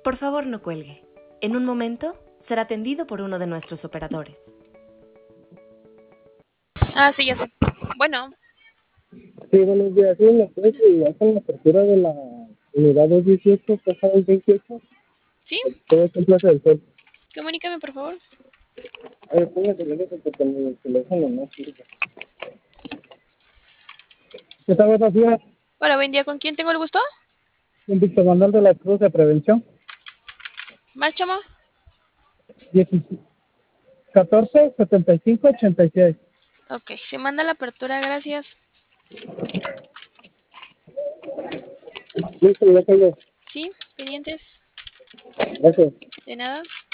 Por favor, no cuelgue. En un momento será atendido por uno de nuestros operadores. Ah, sí, ya sé. Bueno, Sí, buenos días. Sí, ¿me puedes ayudar con la apertura de la unidad 218, casa del 28? ¿sí? Todo es en Plaza del Sol. Comunícame, por favor. A ver, póngase lejos porque mi teléfono no sirve. ¿Qué tal, buenos días? Hola, buen día. ¿Con quién tengo el gusto? Un Víctor Manuel de la Cruz de Prevención. Márchamo. 14 75 86. Ok, se manda la apertura, gracias. Listo, ya tengo. ¿Sí? ¿Pendientes? Gracias. ¿De nada?